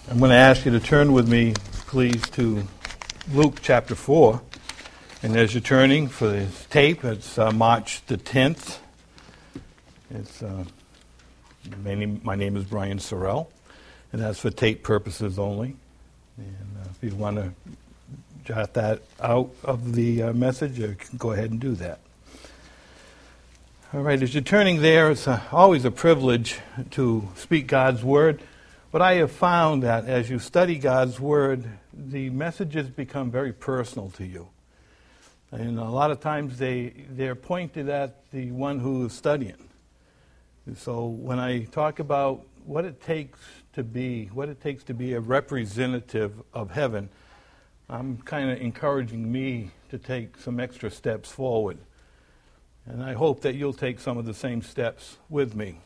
I'm going to ask you to turn with me, please, to Luke chapter 4. And as you're turning for this tape, it's March the 10th. My name is Brian Sorrell, and that's for tape purposes only. And if you want to jot that out of the message, you can go ahead and do that. All right, as you're turning there, it's always a privilege to speak God's Word. But I have found that as you study God's Word, the messages become very personal to you. And a lot of times they're pointed at the one who is studying. And so when I talk about what it takes to be a representative of heaven, I'm kind of encouraging me to take some extra steps forward. And I hope that you'll take some of the same steps with me.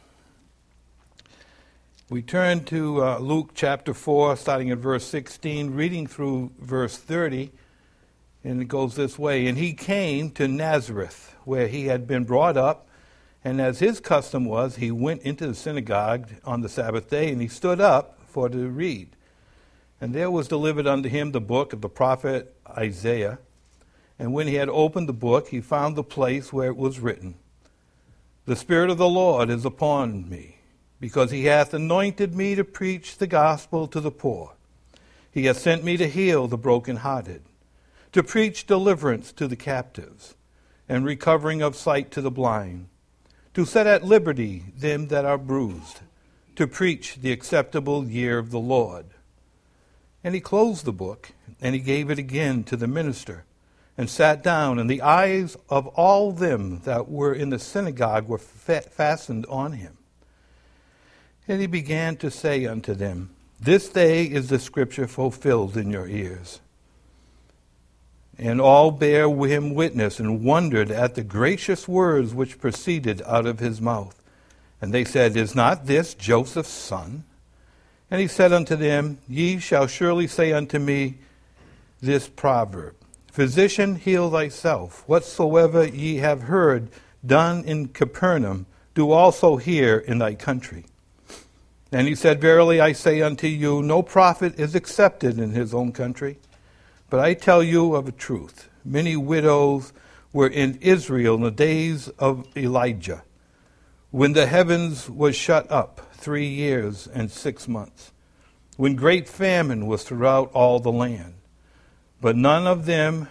We turn to Luke chapter 4, starting at verse 16, reading through verse 30, and it goes this way. And he came to Nazareth, where he had been brought up, and as his custom was, he went into the synagogue on the Sabbath day, and he stood up for to read. And there was delivered unto him the book of the prophet Isaiah. And when he had opened the book, he found the place where it was written, The Spirit of the Lord is upon me, because he hath anointed me to preach the gospel to the poor. He hath sent me to heal the brokenhearted, to preach deliverance to the captives, and recovering of sight to the blind, to set at liberty them that are bruised, to preach the acceptable year of the Lord. And he closed the book, and he gave it again to the minister, and sat down, and the eyes of all them that were in the synagogue were fastened on him. And he began to say unto them, This day is the scripture fulfilled in your ears. And all bare him witness, and wondered at the gracious words which proceeded out of his mouth. And they said, Is not this Joseph's son? And he said unto them, Ye shall surely say unto me this proverb, Physician, heal thyself. Whatsoever ye have heard done in Capernaum, do also here in thy country. And he said, Verily I say unto you, no prophet is accepted in his own country. But I tell you of a truth, many widows were in Israel in the days of Elijah, when the heavens was shut up 3 years and 6 months, when great famine was throughout all the land. But none of them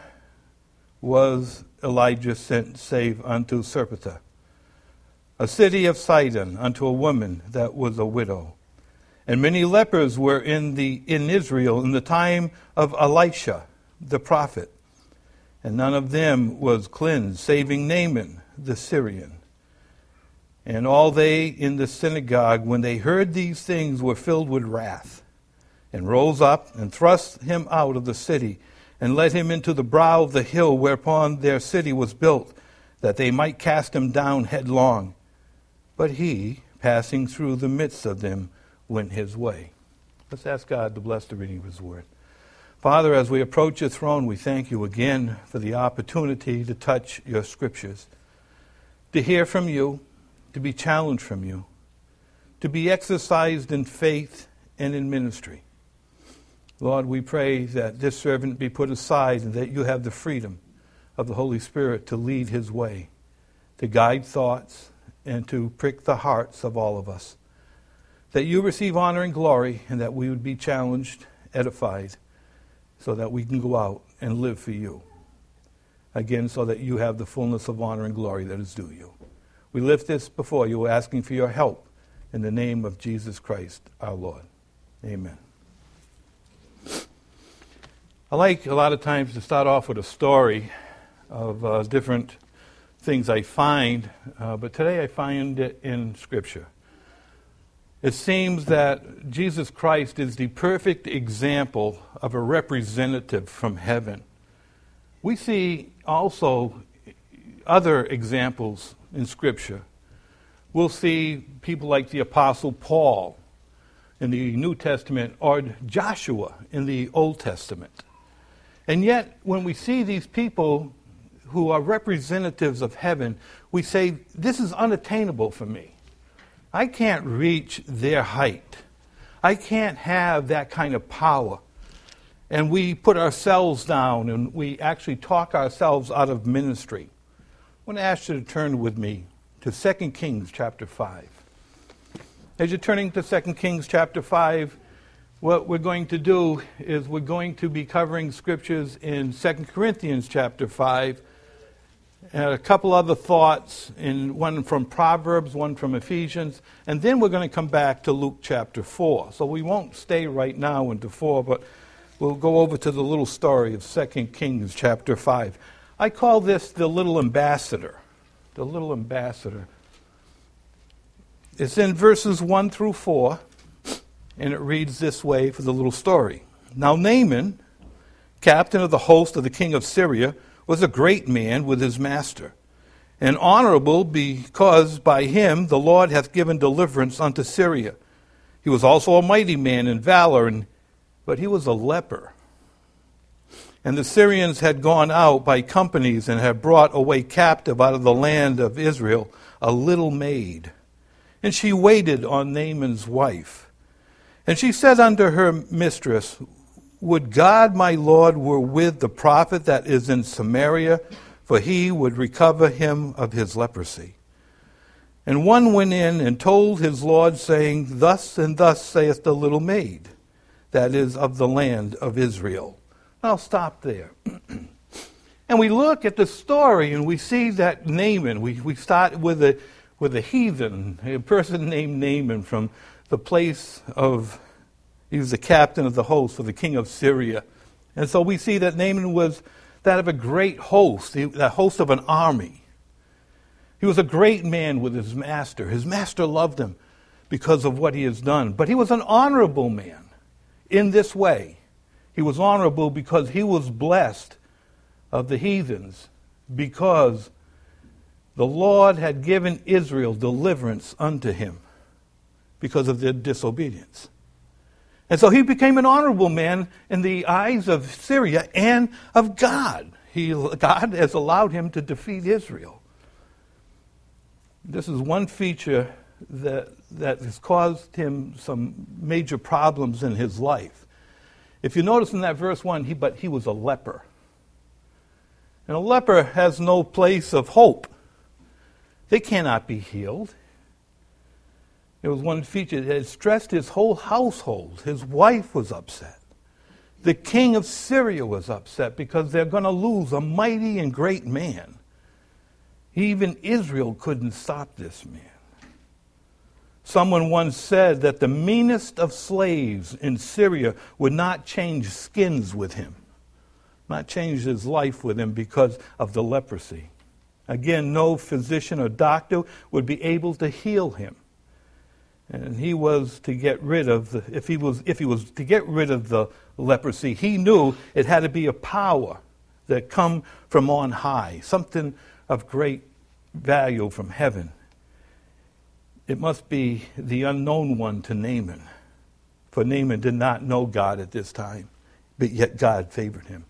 was Elijah sent save unto Sarepta, a city of Sidon, unto a woman that was a widow. And many lepers were in Israel in the time of Elisha the prophet, and none of them was cleansed, saving Naaman the Syrian. And all they in the synagogue, when they heard these things, were filled with wrath, and rose up and thrust him out of the city, and led him into the brow of the hill whereupon their city was built, that they might cast him down headlong. But he, passing through the midst of them, went his way. Let's ask God to bless the reading of his word. Father, as we approach your throne, we thank you again for the opportunity to touch your scriptures, to hear from you, to be challenged from you, to be exercised in faith and in ministry. Lord, we pray that this servant be put aside and that you have the freedom of the Holy Spirit to lead his way, to guide thoughts, and to prick the hearts of all of us. That you receive honor and glory, and that we would be challenged, edified, so that we can go out and live for you. Again, so that you have the fullness of honor and glory that is due you. We lift this before you, asking for your help in the name of Jesus Christ, our Lord. Amen. I like a lot of times to start off with a story of different things I find, but today I find it in Scripture. It seems that Jesus Christ is the perfect example of a representative from heaven. We see also other examples in Scripture. We'll see people like the Apostle Paul in the New Testament or Joshua in the Old Testament. And yet, when we see these people who are representatives of heaven, we say, this is unattainable for me. I can't reach their height. I can't have that kind of power. And we put ourselves down and we actually talk ourselves out of ministry. I want to ask you to turn with me to 2 Kings chapter 5. As you're turning to 2 Kings chapter 5, what we're going to do is we're going to be covering scriptures in 2 Corinthians chapter 5, and a couple other thoughts, one from Proverbs, one from Ephesians, and then we're going to come back to Luke chapter 4. So we won't stay right now into 4, but we'll go over to the little story of 2 Kings chapter 5. I call this the little ambassador. The little ambassador. It's in verses 1 through 4, and it reads this way for the little story. Now Naaman, captain of the host of the king of Syria, was a great man with his master, and honorable because by him the Lord hath given deliverance unto Syria. He was also a mighty man in valor, but he was a leper. And the Syrians had gone out by companies and had brought away captive out of the land of Israel a little maid. And she waited on Naaman's wife. And she said unto her mistress, Would God my Lord were with the prophet that is in Samaria, for he would recover him of his leprosy. And one went in and told his Lord, saying, Thus and thus saith the little maid, that is of the land of Israel. I'll stop there. And we look at the story and we see that Naaman, we start with a heathen, a person named Naaman from the place of, he was the captain of the host for the king of Syria. And so we see that Naaman was that of a great host, the host of an army. He was a great man with his master. His master loved him because of what he has done. But he was an honorable man in this way. He was honorable because he was blessed of the heathens, because the Lord had given Israel deliverance unto him because of their disobedience. And so he became an honorable man in the eyes of Syria and of God. God has allowed him to defeat Israel. This is one feature that has caused him some major problems in his life. If you notice in that verse 1, but he was a leper. And a leper has no place of hope. They cannot be healed. It was one feature that had stressed his whole household. His wife was upset. The king of Syria was upset because they're going to lose a mighty and great man. Even Israel couldn't stop this man. Someone once said that the meanest of slaves in Syria would not change skins with him, not change his life with him because of the leprosy. Again, no physician or doctor would be able to heal him. And he was to get rid of if he was to get rid of the leprosy, he knew it had to be a power that come from on high, something of great value from heaven. It must be the unknown one to Naaman, for Naaman did not know God at this time, but yet God favored him.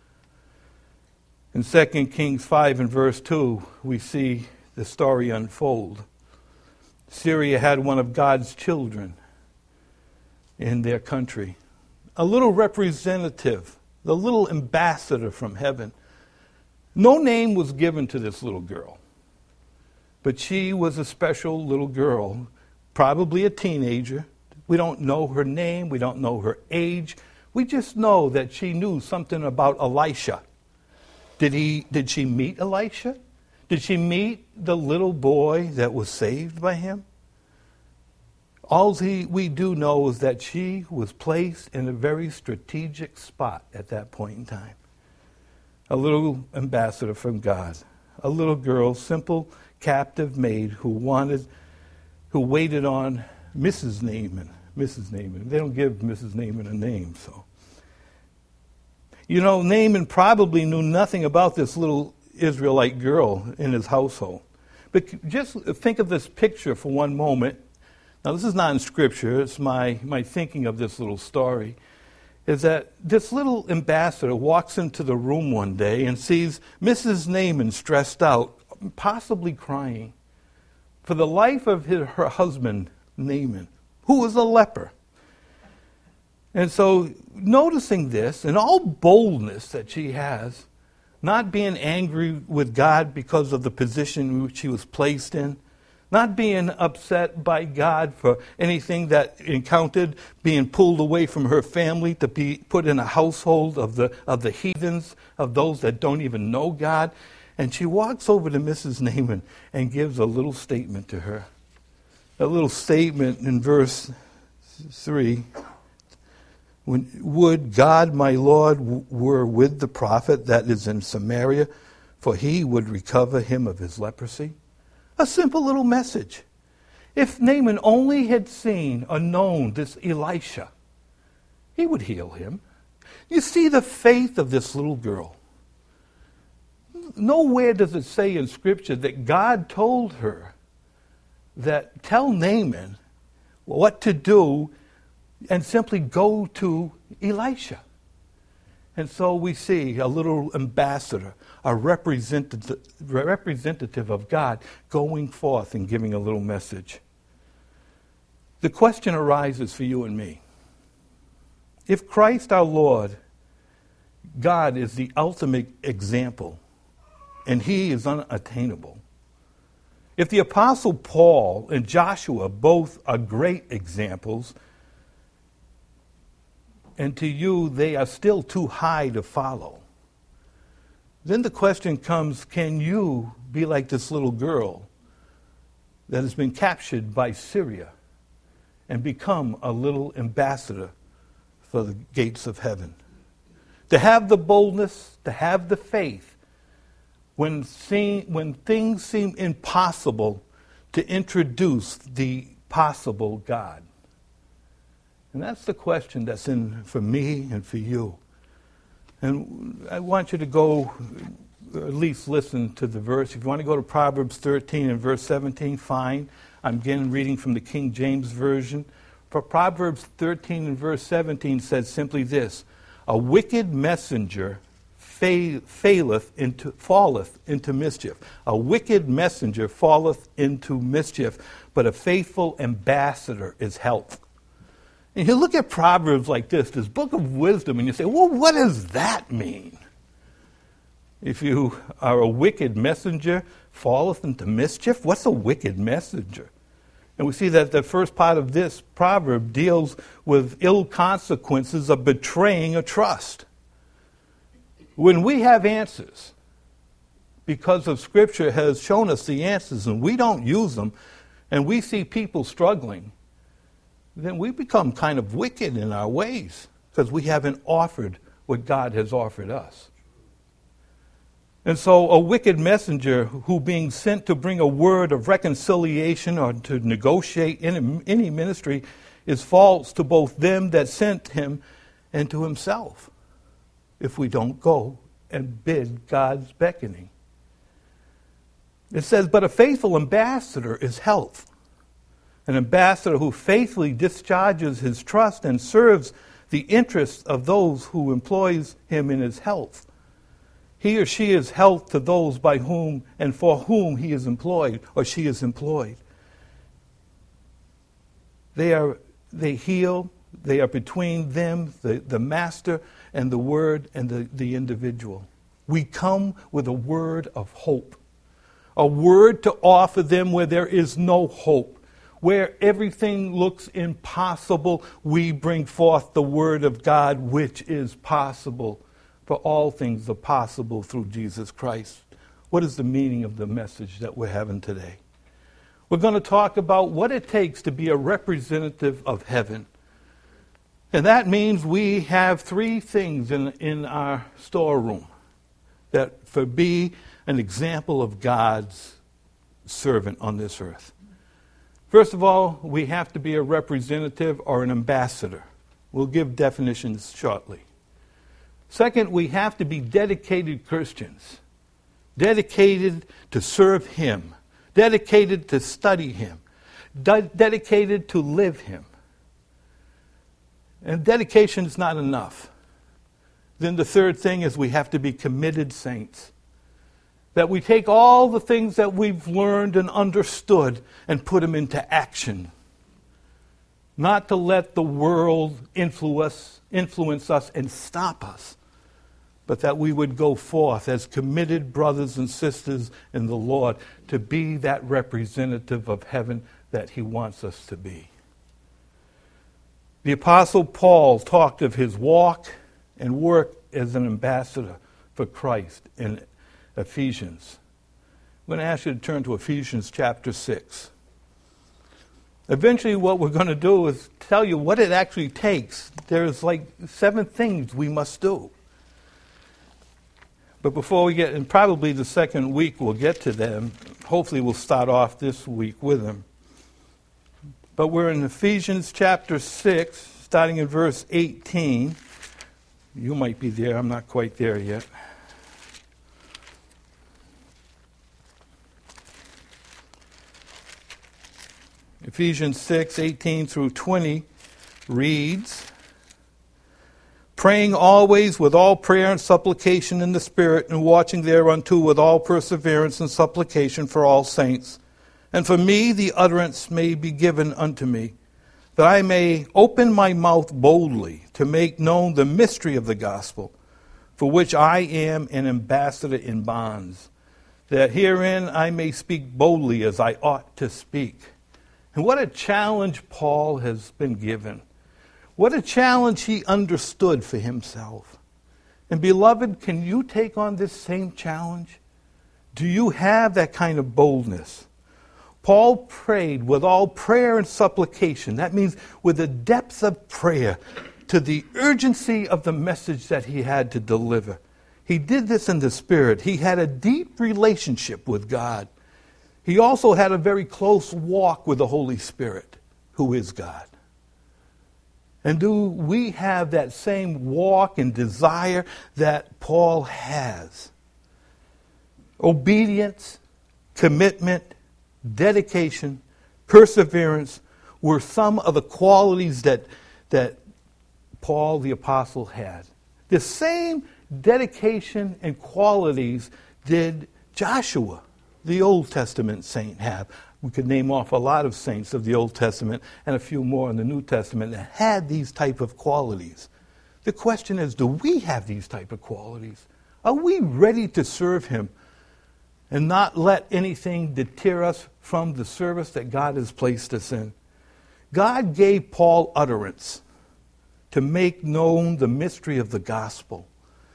In 2 Kings 5 and verse 2, we see the story unfold. Syria had one of God's children in their country, a little representative, the little ambassador from heaven. No name was given to this little girl, but she was a special little girl, probably a teenager. We don't know her name, we don't know her age. We just know that she knew something about Elisha. Did she meet Elisha? Did she meet the little boy that was saved by him? All we do know is that she was placed in a very strategic spot at that point in time. A little ambassador from God. A little girl, simple captive maid who waited on Mrs. Naaman. Mrs. Naaman. They don't give Mrs. Naaman a name, so. You know, Naaman probably knew nothing about this little Israelite girl in his household. But just think of this picture for one moment. Now, this is not in Scripture. It's my thinking of this little story. Is that this little ambassador walks into the room one day and sees Mrs. Naaman stressed out, possibly crying, for the life of her husband, Naaman, who was a leper. And so, noticing this, and all boldness that she has, not being angry with God because of the position which she was placed in, not being upset by God for anything that encountered, being pulled away from her family to be put in a household of the heathens, of those that don't even know God. And she walks over to Mrs. Naaman and gives a little statement to her. A little statement in verse 3. Would God, my Lord, were with the prophet that is in Samaria, for he would recover him of his leprosy. A simple little message. If Naaman only had seen or known this Elisha, he would heal him. You see the faith of this little girl. Nowhere does it say in Scripture that God told her that tell Naaman what to do and simply go to Elisha. And so we see a little ambassador, a representative of God going forth and giving a little message. The question arises for you and me. If Christ our Lord, God is the ultimate example, and he is unattainable, if the Apostle Paul and Joshua both are great examples, and to you they are still too high to follow, then the question comes, can you be like this little girl that has been captured by Syria and become a little ambassador for the gates of heaven? To have the boldness, to have the faith, when things seem impossible, to introduce the possible God. And that's the question that's in for me and for you. And I want you to go, at least listen to the verse. If you want to go to Proverbs 13 and verse 17, fine. I'm again reading from the King James Version. For Proverbs 13 and verse 17 says simply this: a wicked messenger falleth into mischief. A wicked messenger falleth into mischief, but a faithful ambassador is health. And you look at Proverbs like this book of wisdom, and you say, well, what does that mean? If you are a wicked messenger, falleth into mischief? What's a wicked messenger? And we see that the first part of this proverb deals with ill consequences of betraying a trust. When we have answers, because of Scripture has shown us the answers, and we don't use them, and we see people struggling, then we become kind of wicked in our ways because we haven't offered what God has offered us. And so a wicked messenger who being sent to bring a word of reconciliation or to negotiate in any ministry is false to both them that sent him and to himself if we don't go and bid God's beckoning. It says, but a faithful ambassador is health. An ambassador who faithfully discharges his trust and serves the interests of those who employs him in his health. He or she is health to those by whom and for whom he is employed or she is employed. They heal. They are between them, the master and the word and the individual. We come with a word of hope, a word to offer them where there is no hope. Where everything looks impossible, we bring forth the word of God, which is possible. For all things are possible through Jesus Christ. What is the meaning of the message that we're having today? We're going to talk about what it takes to be a representative of heaven. And that means we have three things in our storeroom that for be an example of God's servant on this earth. First of all, we have to be a representative or an ambassador. We'll give definitions shortly. Second, we have to be dedicated Christians, dedicated to serve Him, dedicated to study Him, dedicated to live Him. And dedication is not enough. Then the third thing is we have to be committed saints. That we take all the things that we've learned and understood and put them into action. not to let the world influence us and stop us, but that we would go forth as committed brothers and sisters in the Lord to be that representative of heaven that he wants us to be. The Apostle Paul talked of his walk and work as an ambassador for Christ in Ephesians. I'm going to ask you to turn to Ephesians chapter 6. Eventually what we're going to do is tell you what it actually takes. There's like 7 things we must do. But before we get, and probably the second week we'll get to them, hopefully we'll start off this week with them. But we're in Ephesians chapter 6, starting in verse 18. You might be there, I'm not quite there yet. Ephesians 6, 18 through 20 reads, praying always with all prayer and supplication in the Spirit, and watching thereunto with all perseverance and supplication for all saints. And for me the utterance may be given unto me, that I may open my mouth boldly to make known the mystery of the gospel, for which I am an ambassador in bonds, that herein I may speak boldly as I ought to speak. And what a challenge Paul has been given. What a challenge he understood for himself. And beloved, can you take on this same challenge? Do you have that kind of boldness? Paul prayed with all prayer and supplication. That means with the depth of prayer to the urgency of the message that he had to deliver. He did this in the Spirit. He had a deep relationship with God. He also had a very close walk with the Holy Spirit, who is God. And do we have that same walk and desire that Paul has? Obedience, commitment, dedication, perseverance were some of the qualities that Paul the Apostle had. The same dedication and qualities did Joshua, the Old Testament saint, have. We could name off a lot of saints of the Old Testament and a few more in the New Testament that had these type of qualities. The question is, do we have these type of qualities? Are we ready to serve him and not let anything deter us from the service that God has placed us in? God gave Paul utterance to make known the mystery of the gospel.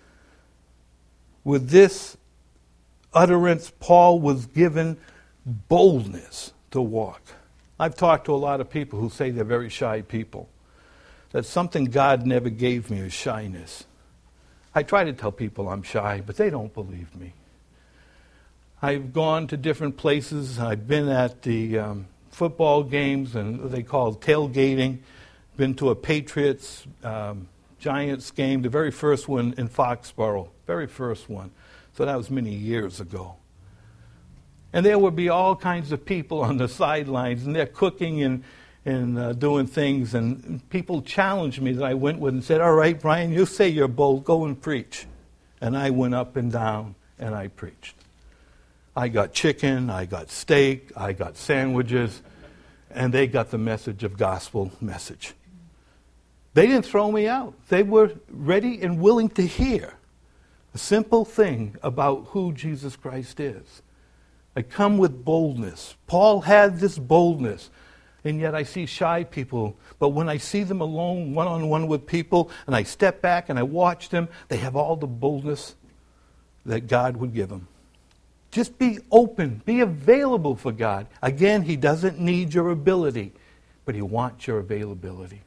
With this utterance, Paul was given boldness to walk. I've talked to a lot of people who say they're very shy people. That something God never gave me is shyness. I try to tell people I'm shy, but they don't believe me. I've gone to different places. I've been at the football games, and they call it tailgating. Been to a Patriots Giants game, the very first one in Foxborough, very first one. So that was many years ago. And there would be all kinds of people on the sidelines, and they're cooking and doing things. And people challenged me that I went with and said, all right, Brian, you say you're bold, go and preach. And I went up and down and I preached. I got chicken, I got steak, I got sandwiches, and they got the message of gospel message. They didn't throw me out. They were ready and willing to hear a simple thing about who Jesus Christ is. I come with boldness. Paul had this boldness, and yet I see shy people. But when I see them alone, one-on-one with people, and I step back and I watch them, they have all the boldness that God would give them. Just be open. Be available for God. Again, he doesn't need your ability, but he wants your availability.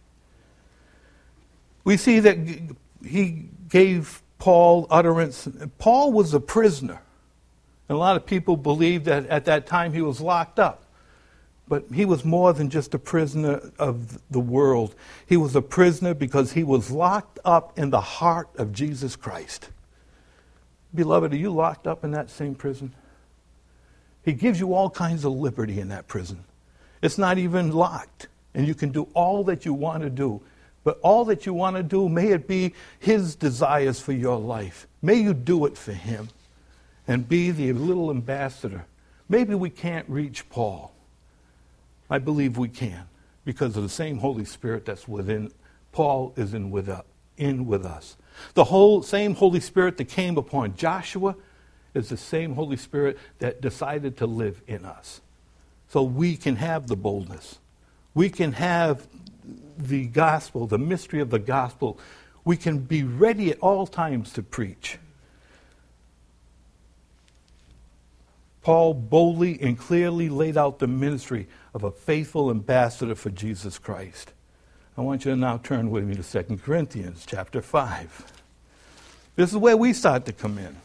We see that he gave Paul utterance. Paul was a prisoner. And a lot of people believe that at that time he was locked up. But he was more than just a prisoner of the world. He was a prisoner because he was locked up in the heart of Jesus Christ. Beloved, are you locked up in that same prison? He gives you all kinds of liberty in that prison. It's not even locked. And you can do all that you want to do. But all that you want to do, may it be his desires for your life. May you do it for him. And be the little ambassador. Maybe we can't reach Paul. I believe we can. because of the same Holy Spirit that's within. Paul is in with us. The whole same Holy Spirit that came upon Joshua is the same Holy Spirit that decided to live in us. So we can have the boldness. We can have the gospel, the mystery of the gospel. We can be ready at all times to preach. Paul boldly and clearly laid out the ministry of a faithful ambassador for Jesus Christ. I want you to now turn with me to 2 Corinthians chapter 5. This is where we start to come in.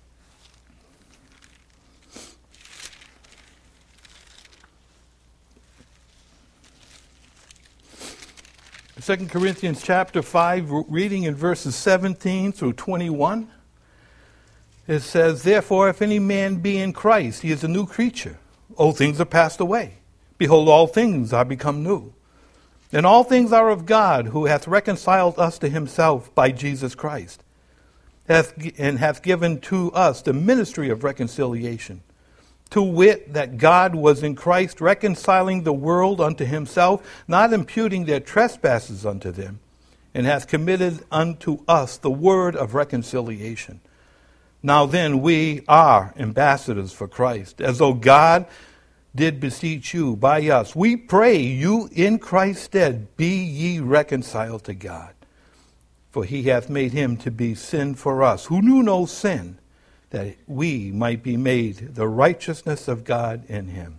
Second Corinthians chapter 5, reading in verses 17 through 21. It says, "Therefore, if any man be in Christ, he is a new creature. Old things are passed away. Behold, all things are become new. And all things are of God, who hath reconciled us to himself by Jesus Christ, and hath given to us the ministry of reconciliation. To wit, that God was in Christ reconciling the world unto himself, not imputing their trespasses unto them, and hath committed unto us the word of reconciliation. Now then, we are ambassadors for Christ, as though God did beseech you by us. We pray you in Christ's stead, be ye reconciled to God. For he hath made him to be sin for us, who knew no sin, that we might be made the righteousness of God in him."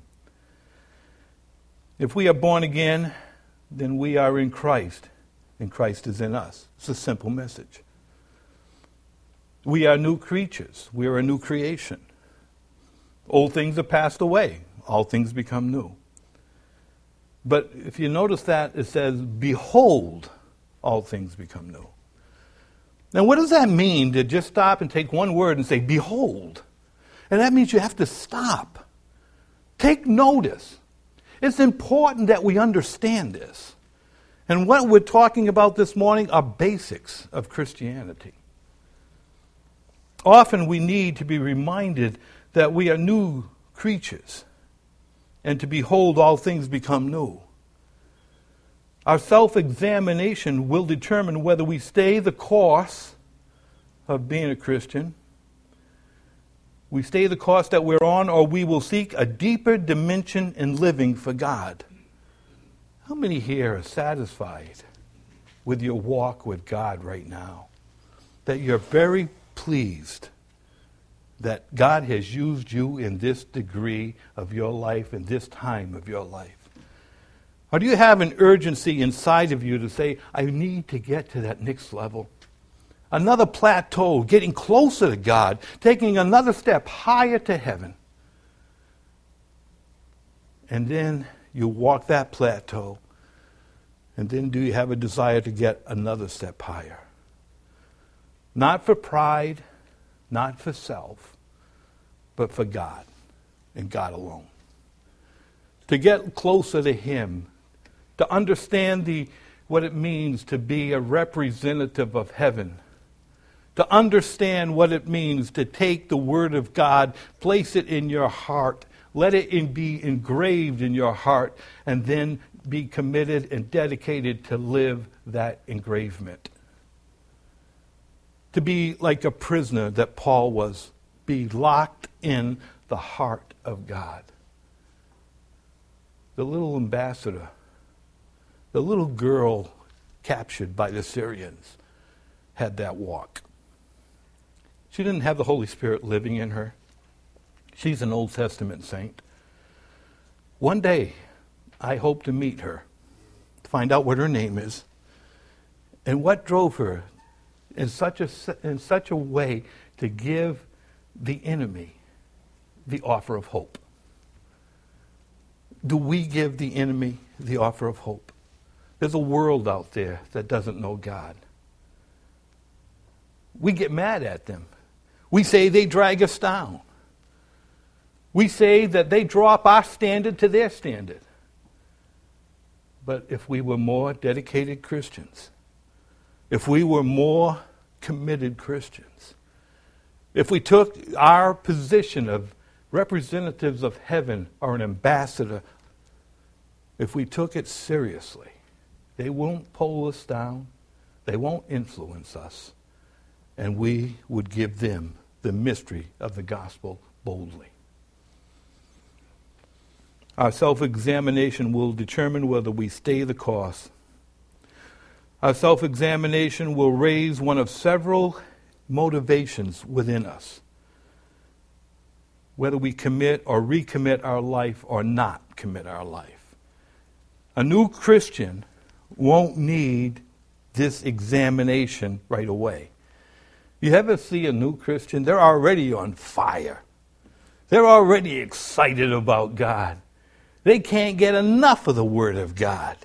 If we are born again, then we are in Christ, and Christ is in us. It's a simple message. We are new creatures. We are a new creation. Old things are passed away. All things become new. But if you notice that, it says, "Behold, all things become new." Now, what does that mean to just stop and take one word and say, "Behold"? And that means you have to stop. Take notice. It's important that we understand this. And what we're talking about this morning are basics of Christianity. Often we need to be reminded that we are new creatures, and to behold, all things become new. Our self-examination will determine whether we stay the course of being a Christian, we stay the course that we're on, or we will seek a deeper dimension in living for God. How many here are satisfied with your walk with God right now? That you're very pleased that God has used you in this degree of your life, in this time of your life? Or do you have an urgency inside of you to say, I need to get to that next level? Another plateau, getting closer to God, taking another step higher to heaven. And then you walk that plateau, and then do you have a desire to get another step higher? Not for pride, not for self, but for God and God alone. To get closer to him, to understand what it means to be a representative of heaven, to understand what it means to take the Word of God, place it in your heart, let it be engraved in your heart, and then be committed and dedicated to live that engravement. To be like a prisoner that Paul was, be locked in the heart of God. The little ambassador, the little girl captured by the Syrians, had that walk. She didn't have the Holy Spirit living in her. She's an Old Testament saint. One day, I hope to meet her, to find out what her name is, and what drove her in such a way to give the enemy the offer of hope. Do we give the enemy the offer of hope? There's a world out there that doesn't know God. We get mad at them. We say they drag us down. We say that they drop our standard to their standard. But if we were more dedicated Christians, if we were more committed Christians, if we took our position of representatives of heaven or an ambassador if we took it seriously. They won't pull us down. They won't influence us. And we would give them the mystery of the gospel boldly. Our self-examination will determine whether we stay the course. Our self-examination will raise one of several motivations within us, whether we commit or recommit our life or not commit our life. A new Christian won't need this examination right away. You ever see a new Christian? They're already on fire. They're already excited about God. They can't get enough of the Word of God.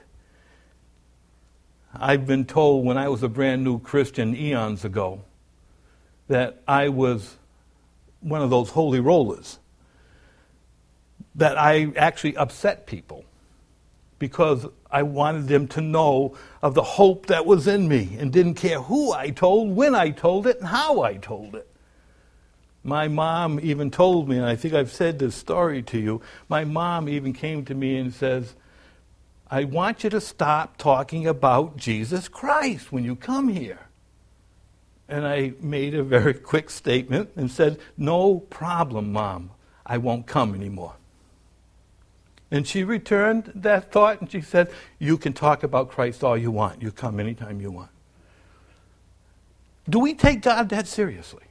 I've been told when I was a brand new Christian eons ago that I was one of those holy rollers, that I actually upset people because I wanted them to know of the hope that was in me and didn't care who I told, when I told it, and how I told it. My mom even told me, and I think I've said this story to you, my mom even came to me and says, I want you to stop talking about Jesus Christ when you come here. And I made a very quick statement and said, no problem, Mom. I won't come anymore. And she returned that thought and she said, you can talk about Christ all you want. You come anytime you want. Do we take God that seriously?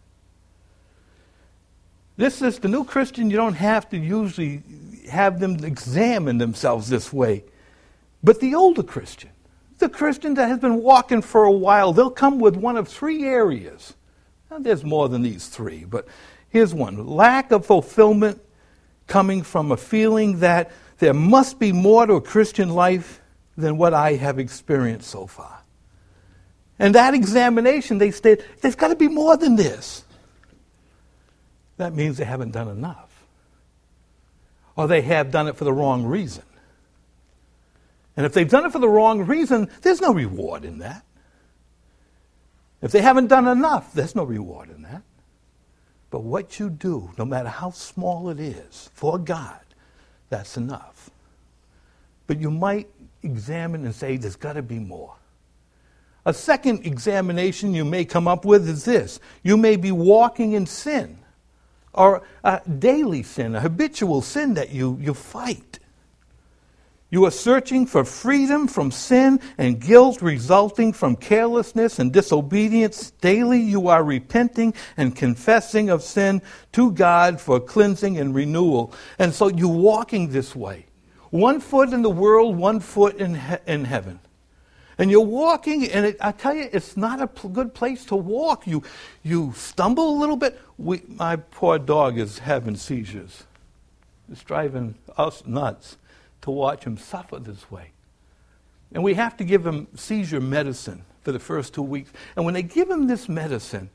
This is the new Christian. You don't have to usually have them examine themselves this way. But the older Christian, the Christian that has been walking for a while, they'll come with one of three areas. Now, there's more than these three, but here's one. Lack of fulfillment coming from a feeling that there must be more to a Christian life than what I have experienced so far. And that examination, they state, there's got to be more than this. That means they haven't done enough. Or they have done it for the wrong reason. And if they've done it for the wrong reason, there's no reward in that. If they haven't done enough, there's no reward in that. But what you do, no matter how small it is, for God, that's enough. But you might examine and say, there's got to be more. A second examination you may come up with is this. You may be walking in sin, or a daily sin, a habitual sin that you fight. You are searching for freedom from sin and guilt resulting from carelessness and disobedience. Daily you are repenting and confessing of sin to God for cleansing and renewal. And so you're walking this way. 1 foot in the world, 1 foot in heaven. And you're walking, and I tell you, it's not a good place to walk. You stumble a little bit. My poor dog is having seizures. It's driving us nuts to watch him suffer this way. And we have to give him seizure medicine for the first 2 weeks. And when they give him this medicine,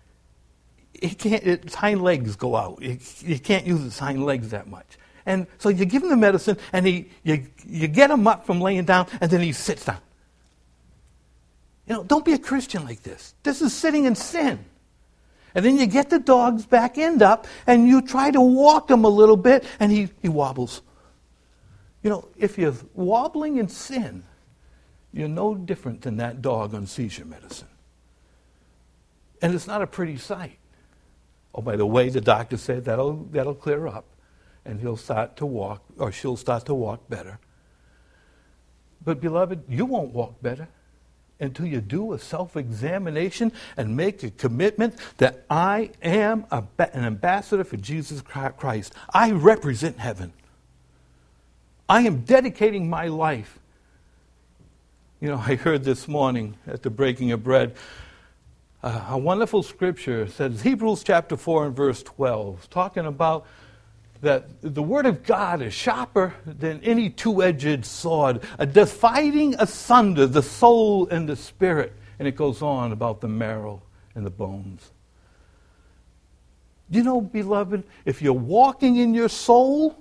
its hind legs go out. He can't use his hind legs that much. And so you give him the medicine, and you get him up from laying down, and then he sits down. You know, don't be a Christian like this. This is sitting in sin. And then you get the dog's back end up, and you try to walk him a little bit, and he wobbles. You know, if you're wobbling in sin, you're no different than that dog on seizure medicine. And it's not a pretty sight. Oh, by the way, the doctor said that'll clear up, and he'll start to walk, or she'll start to walk better. But beloved, you won't walk better until you do a self-examination and make a commitment that I am an ambassador for Jesus Christ. I represent heaven. I am dedicating my life. You know, I heard this morning at the breaking of bread, a wonderful scripture says, Hebrews chapter 4 and verse 12, talking about that the word of God is sharper than any two-edged sword, dividing asunder the soul and the spirit. And it goes on about the marrow and the bones. You know, beloved, if you're walking in your soul,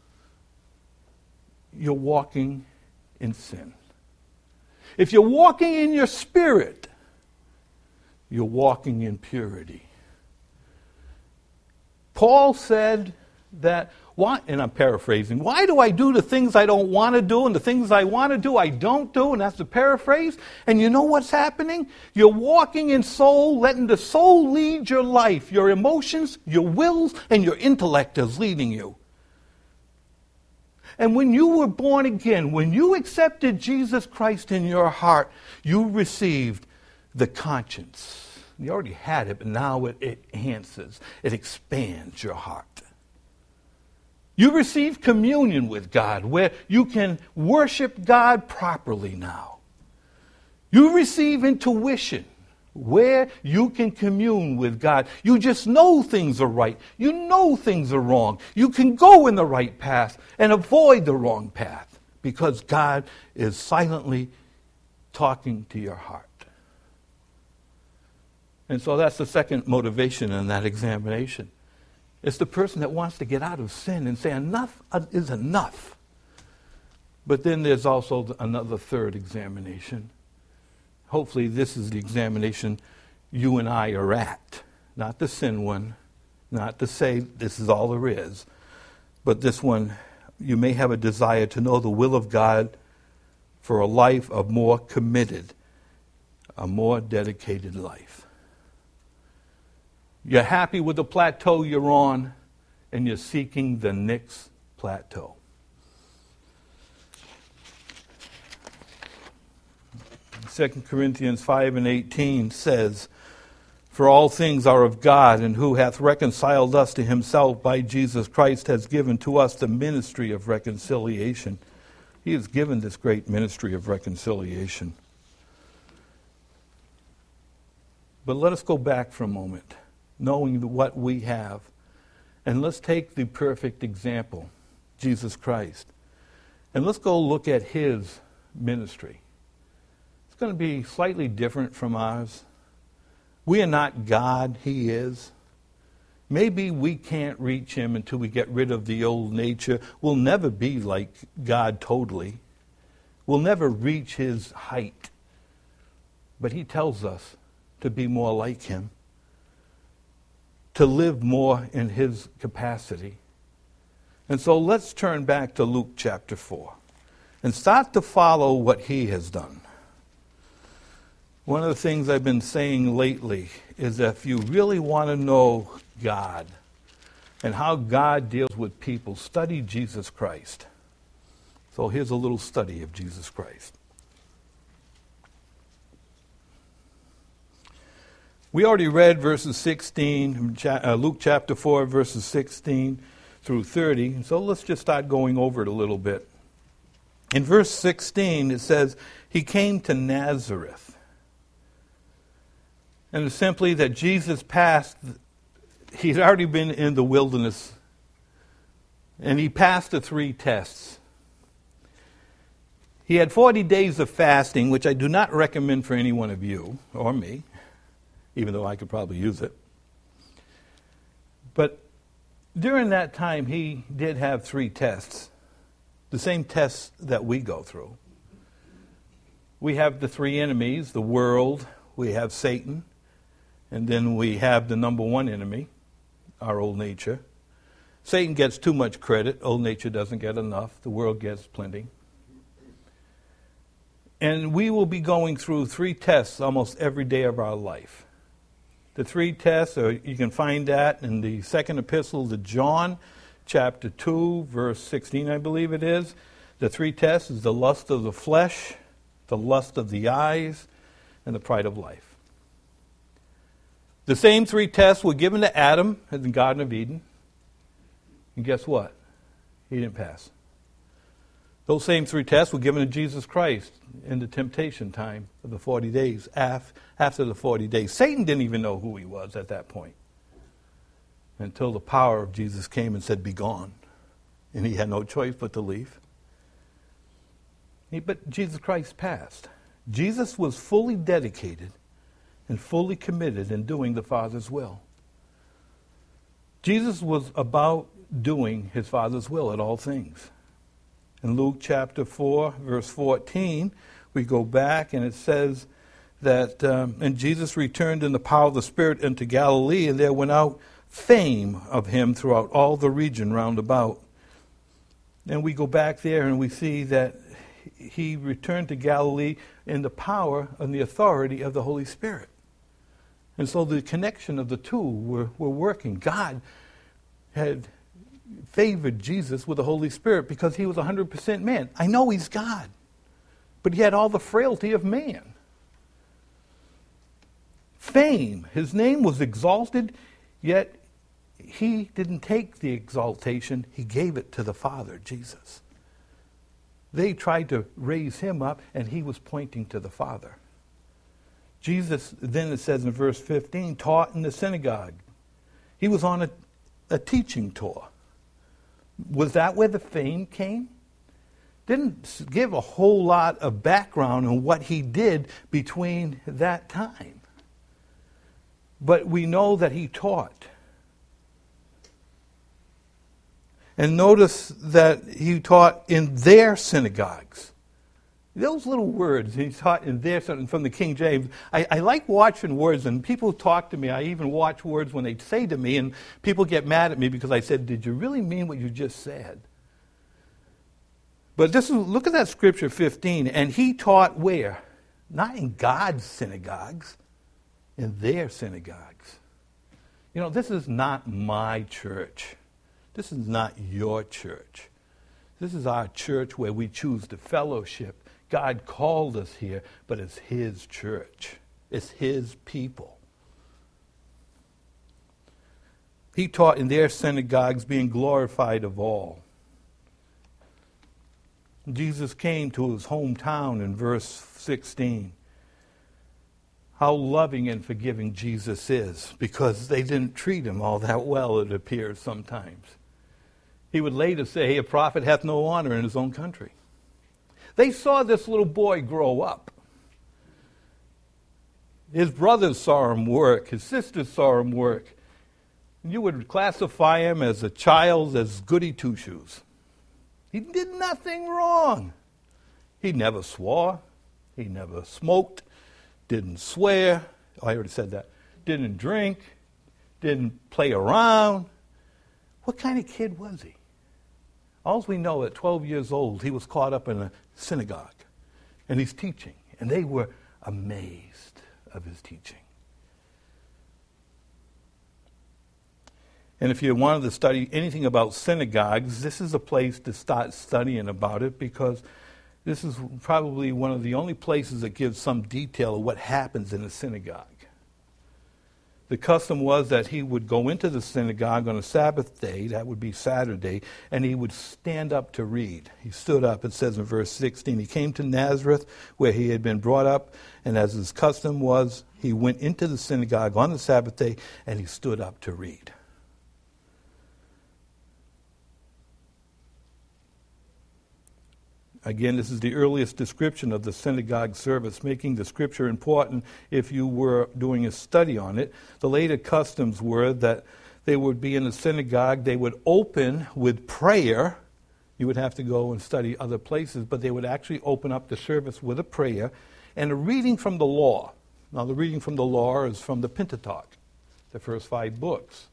you're walking in sin. If you're walking in your spirit, you're walking in purity. Paul said that Why, and I'm paraphrasing, why do I do the things I don't want to do, and the things I want to do I don't do? And that's the paraphrase. And you know what's happening? You're walking in soul, letting the soul lead your life. Your emotions, your wills, and your intellect is leading you. And when you were born again, when you accepted Jesus Christ in your heart, you received the conscience. You already had it, but now it enhances, it expands your heart. You receive communion with God, where you can worship God properly now. You receive intuition, where you can commune with God. You just know things are right. You know things are wrong. You can go in the right path and avoid the wrong path, because God is silently talking to your heart. And so that's the second motivation in that examination. It's the person that wants to get out of sin and say, enough is enough. But then there's also another third examination. Hopefully this is the examination you and I are at. Not the sin one, not to say this is all there is, but this one, you may have a desire to know the will of God for a life of more committed, a more dedicated life. You're happy with the plateau you're on, and you're seeking the next plateau. 2 Corinthians 5:18 says, "For all things are of God, and who hath reconciled us to himself by Jesus Christ has given to us the ministry of reconciliation." He has given this great ministry of reconciliation. But let us go back for a moment, knowing what we have. And let's take the perfect example, Jesus Christ. And let's go look at his ministry. It's going to be slightly different from ours. We are not God, he is. Maybe we can't reach him until we get rid of the old nature. We'll never be like God totally. We'll never reach his height. But he tells us to be more like him, to live more in his capacity. And so let's turn back to Luke chapter 4 and start to follow what he has done. One of the things I've been saying lately is that if you really want to know God and how God deals with people, study Jesus Christ. So here's a little study of Jesus Christ. We already read verses 16, Luke chapter 4, verses 16 through 30. And so let's just start going over it a little bit. In verse 16, it says, he came to Nazareth. And it's simply that Jesus passed, he'd already been in the wilderness, and he passed the 3 tests. He had 40 days of fasting, which I do not recommend for any one of you or me, even though I could probably use it. But during that time, he did have 3 tests, the same tests that we go through. We have the 3 enemies, the world, we have Satan, and then we have the number 1 enemy, our old nature. Satan gets too much credit, old nature doesn't get enough, the world gets plenty. And we will be going through 3 tests almost every day of our life. The 3 tests, or you can find that in the second epistle to John, chapter 2, verse 16, I believe it is. The 3 tests is the lust of the flesh, the lust of the eyes, and the pride of life. The same 3 tests were given to Adam in the Garden of Eden. And guess what? He didn't pass. Those same 3 tests were given to Jesus Christ in the temptation time of the 40 days, after the 40 days. Satan didn't even know who he was at that point until the power of Jesus came and said, be gone. And he had no choice but to leave. But Jesus Christ passed. Jesus was fully dedicated and fully committed in doing the Father's will. Jesus was about doing his Father's will at all things. In Luke chapter 4, verse 14, we go back and it says that, and Jesus returned in the power of the Spirit into Galilee, and there went out fame of him throughout all the region round about. And we go back there and we see that he returned to Galilee in the power and the authority of the Holy Spirit. And so the connection of the two were working. God had favored Jesus with the Holy Spirit because he was 100% man. I know he's God, but he had all the frailty of man. Fame, his name was exalted, yet he didn't take the exaltation, he gave it to the Father, Jesus. They tried to raise him up, and he was pointing to the Father. Jesus, then it says in verse 15, taught in the synagogue. He was on a teaching tour. Was that where the fame came? Didn't give a whole lot of background on what he did between that time. But we know that he taught. And notice that he taught in their synagogues. Those little words, he taught in their synagogues, from the King James. I like watching words, and people talk to me. I even watch words when they say to me, and people get mad at me because I said, did you really mean what you just said? But look at that scripture 15. And he taught where? Not in God's synagogues, in their synagogues. You know, this is not my church. This is not your church. This is our church where we choose to fellowship. God called us here, but it's his church. It's his people. He taught in their synagogues, being glorified of all. Jesus came to his hometown in verse 16. How loving and forgiving Jesus is, because they didn't treat him all that well, it appears sometimes. He would later say, a prophet hath no honor in his own country. They saw this little boy grow up. His brothers saw him work. His sisters saw him work. You would classify him as a child, as goody two-shoes. He did nothing wrong. He never swore. He never smoked. Didn't swear. Oh, I already said that. Didn't drink. Didn't play around. What kind of kid was he? All we know, at 12 years old, he was caught up in a synagogue, and he's teaching, and they were amazed of his teaching. And if you wanted to study anything about synagogues, this is a place to start studying about it, because this is probably one of the only places that gives some detail of what happens in a synagogue. The custom was that he would go into the synagogue on a Sabbath day, that would be Saturday, and he would stand up to read. He stood up, it says in verse 16, he came to Nazareth where he had been brought up, and as his custom was, he went into the synagogue on the Sabbath day, and he stood up to read. Again, this is the earliest description of the synagogue service, making the scripture important if you were doing a study on it. The later customs were that they would be in the synagogue, they would open with prayer. You would have to go and study other places, but they would actually open up the service with a prayer and a reading from the law. Now, the reading from the law is from the Pentateuch, the first 5 books.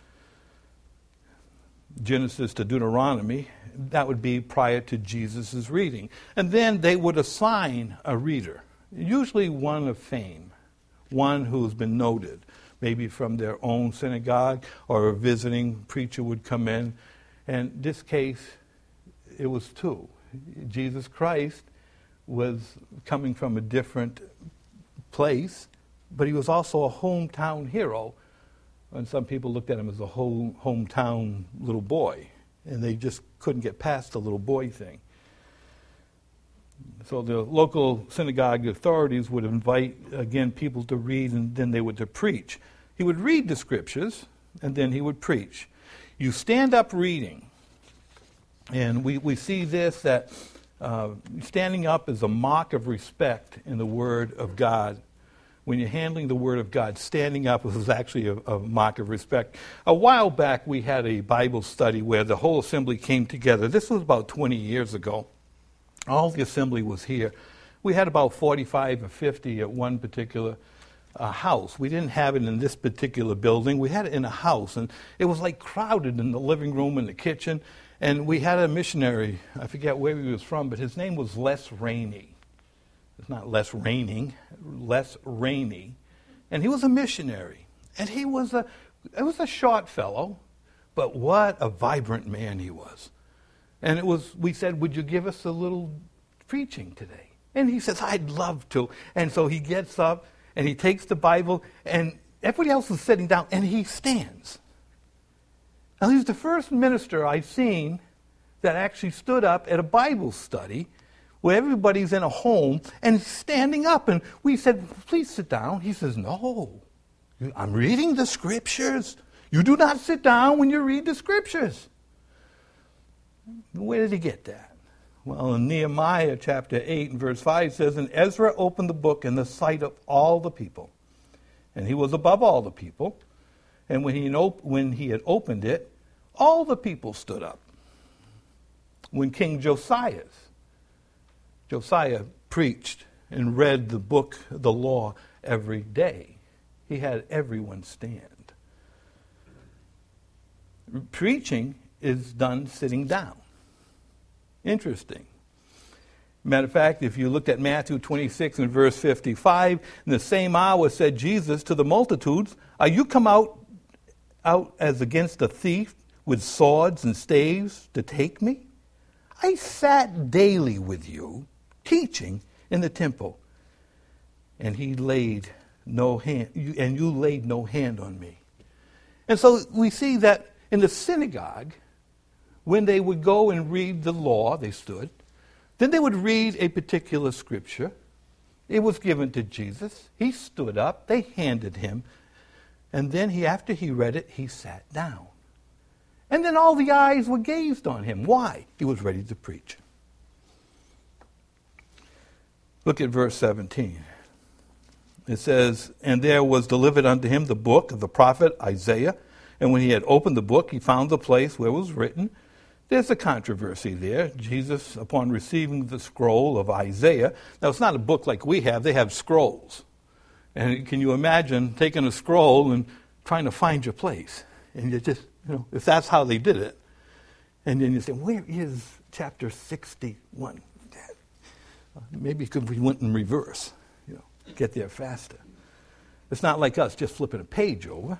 Genesis to Deuteronomy, that would be prior to Jesus' reading. And then they would assign a reader, usually one of fame, one who's been noted, maybe from their own synagogue, or a visiting preacher would come in. And in this case, it was 2. Jesus Christ was coming from a different place, but he was also a hometown hero. And some people looked at him as a whole hometown little boy, and they just couldn't get past the little boy thing. So the local synagogue authorities would invite, again, people to read, and then they would to preach. He would read the scriptures, and then he would preach. You stand up reading, and we see this, that standing up is a mark of respect in the Word of God. When you're handling the Word of God, standing up was actually a mark of respect. A while back, we had a Bible study where the whole assembly came together. This was about 20 years ago. All the assembly was here. We had about 45 or 50 at one particular house. We didn't have it in this particular building. We had it in a house, and it was like crowded in the living room and the kitchen. And we had a missionary, I forget where he was from, but his name was Les Rainey. It's not less raining, Les Rainey. And he was a missionary. And it was a short fellow, but what a vibrant man he was. And we said, would you give us a little preaching today? And he says, I'd love to. And so he gets up and he takes the Bible, and everybody else is sitting down, and he stands. Now, he's the first minister I've seen that actually stood up at a Bible study where everybody's in a home and standing up. And we said, please sit down. He says, no, I'm reading the scriptures. You do not sit down when you read the scriptures. Where did he get that? Well, in Nehemiah chapter 8 and verse 5 says, and Ezra opened the book in the sight of all the people. And he was above all the people. And when he had opened it, all the people stood up. When King Josiah preached and read the book, the law, every day, he had everyone stand. Preaching is done sitting down. Interesting. Matter of fact, if you looked at Matthew 26 and verse 55, in the same hour said Jesus to the multitudes, are you come out as against a thief with swords and staves to take me? I sat daily with you, teaching in the temple, and you laid no hand on me. And so we see that in the synagogue, when they would go and read the law, they stood. Then they would read a particular scripture. It was given to Jesus. He stood up. They handed him. And then after he read it, he sat down. And then all the eyes were gazed on him. Why? He was ready to preach. Look at verse 17. It says, and there was delivered unto him the book of the prophet Isaiah. And when he had opened the book, he found the place where it was written. There's a controversy there. Jesus, upon receiving the scroll of Isaiah, now it's not a book like we have, they have scrolls. And can you imagine taking a scroll and trying to find your place? And you just, if that's how they did it. And then you say, where is chapter 61? Maybe we went in reverse, get there faster. It's not like us just flipping a page over.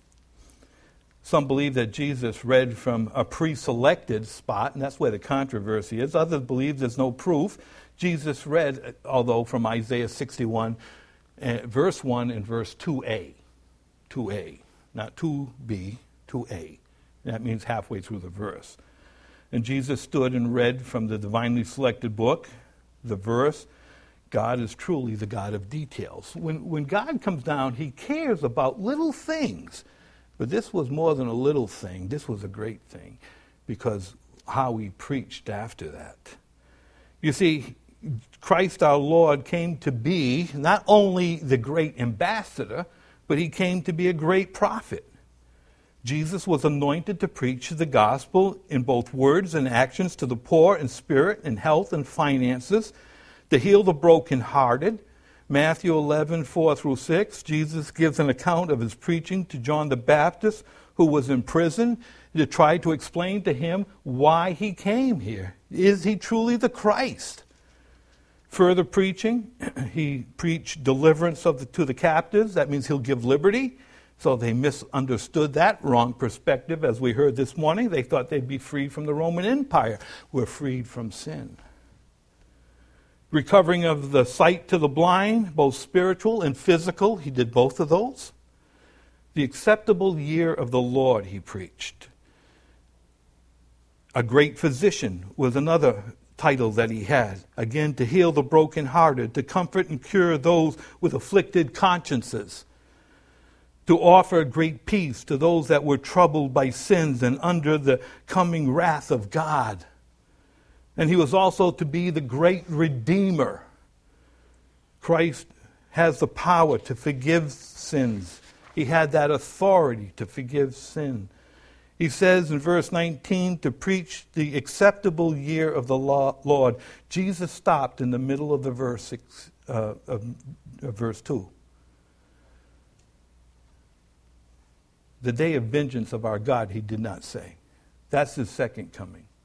Some believe that Jesus read from a pre-selected spot, and that's where the controversy is. Others believe there's no proof. Jesus read, although from Isaiah 61, verse 1 and verse 2a. 2a, not 2b, 2a. That means halfway through the verse. And Jesus stood and read from the divinely selected book, the verse. God is truly the God of details. When God comes down, he cares about little things. But this was more than a little thing. This was a great thing because how he preached after that. You see, Christ our Lord came to be not only the great ambassador, but he came to be a great prophet. Jesus was anointed to preach the gospel in both words and actions to the poor in spirit, in health and finances, to heal the brokenhearted. Matthew 11, 4 through 6, Jesus gives an account of his preaching to John the Baptist, who was in prison, to try to explain to him why he came here. Is he truly the Christ? Further preaching, he preached deliverance to the captives. That means he'll give liberty. So they misunderstood that wrong perspective, as we heard this morning. They thought they'd be freed from the Roman Empire. We're freed from sin. Recovering of the sight to the blind, both spiritual and physical. He did both of those. The acceptable year of the Lord, he preached. A great physician was another title that he had. Again, to heal the brokenhearted, to comfort and cure those with afflicted consciences, to offer great peace to those that were troubled by sins and under the coming wrath of God. And he was also to be the great Redeemer. Christ has the power to forgive sins. He had that authority to forgive sin. He says in verse 19, to preach the acceptable year of the Lord. Jesus stopped in the middle of the verse 2. The day of vengeance of our God, he did not say. That's his second coming.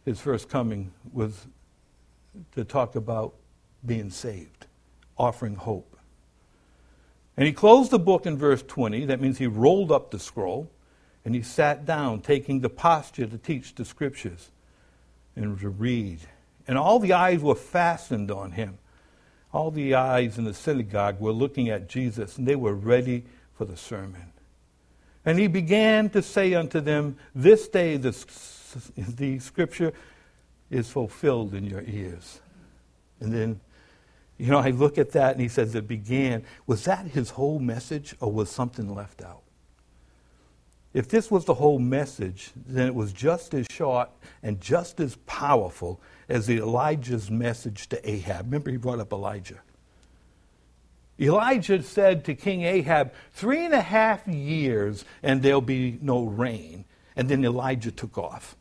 his first coming was to talk about being saved, offering hope. And he closed the book in verse 20. That means he rolled up the scroll and he sat down, taking the posture to teach the scriptures and to read. And all the eyes were fastened on him. All the eyes in the synagogue were looking at Jesus, and they were ready for the sermon. And he began to say unto them, this day the scripture is fulfilled in your ears. And then, I look at that and he says it began. Was that his whole message or was something left out? If this was the whole message, then it was just as short and just as powerful as Elijah's message to Ahab. Remember, he brought up Elijah. Elijah said to King Ahab, 3.5 years and there'll be no rain. And then Elijah took off.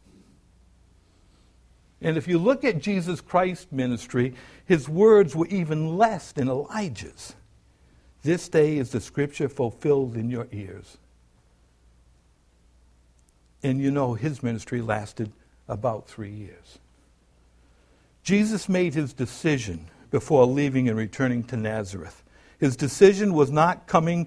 And if you look at Jesus Christ's ministry, his words were even less than Elijah's. This day is the scripture fulfilled in your ears. And his ministry lasted about 3 years. Jesus made his decision before leaving and returning to Nazareth. His decision was not coming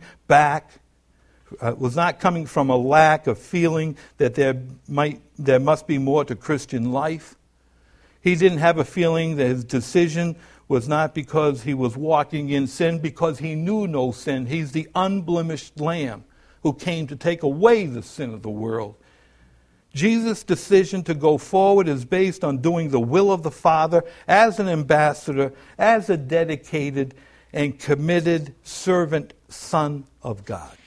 from a lack of feeling that there must be more to Christian life. He didn't have a feeling that his decision was not because he was walking in sin, because he knew no sin. He's the unblemished Lamb who came to take away the sin of the world. Jesus' decision to go forward is based on doing the will of the Father as an ambassador, as a dedicated and committed servant son of God.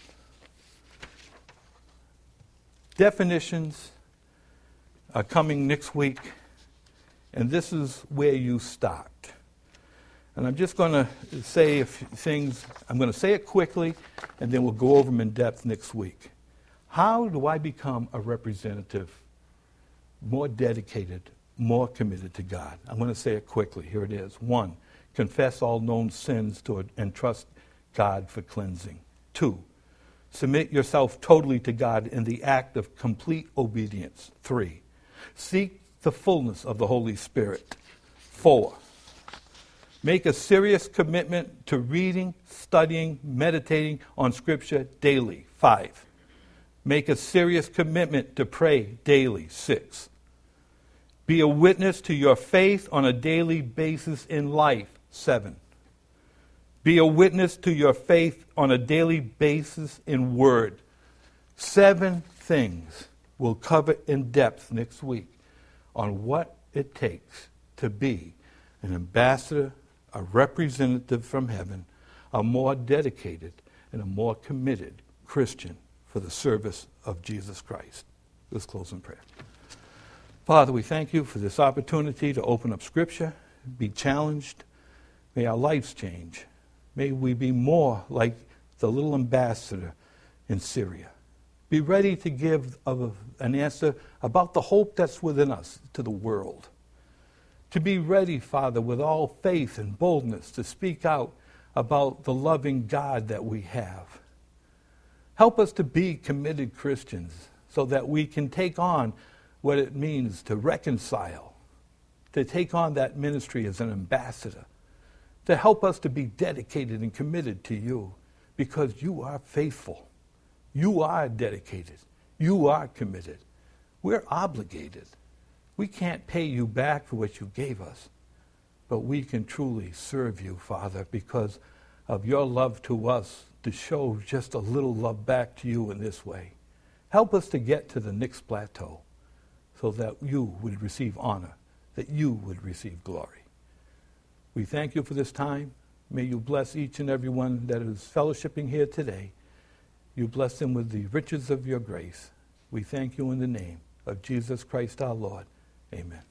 Definitions are coming next week, and this is where you start. And I'm just going to say a few things. I'm going to say it quickly, and then we'll go over them in depth next week. How do I become a representative, more dedicated, more committed to God? I'm going to say it quickly. Here it is. 1, confess all known sins and trust God for cleansing. 2, submit yourself totally to God in the act of complete obedience. 3, seek the fullness of the Holy Spirit. 4, make a serious commitment to reading, studying, meditating on Scripture daily. 5, make a serious commitment to pray daily. 6, be a witness to your faith on a daily basis in life. 7, be a witness to your faith on a daily basis in word. 7 things we'll cover in depth next week on what it takes to be an ambassador, a representative from heaven, a more dedicated and a more committed Christian for the service of Jesus Christ. Let's close in prayer. Father, we thank you for this opportunity to open up Scripture, be challenged. May our lives change. May we be more like the little ambassador in Syria. Be ready to give an answer about the hope that's within us to the world. To be ready, Father, with all faith and boldness to speak out about the loving God that we have. Help us to be committed Christians so that we can take on what it means to reconcile, to take on that ministry as an ambassador, to help us to be dedicated and committed to you because you are faithful. You are dedicated. You are committed. We're obligated. We can't pay you back for what you gave us, but we can truly serve you, Father, because of your love to us, to show just a little love back to you in this way. Help us to get to the next plateau so that you would receive honor, that you would receive glory. We thank you for this time. May you bless each and every one that is fellowshipping here today. You bless them with the riches of your grace. We thank you in the name of Jesus Christ our Lord. Amen.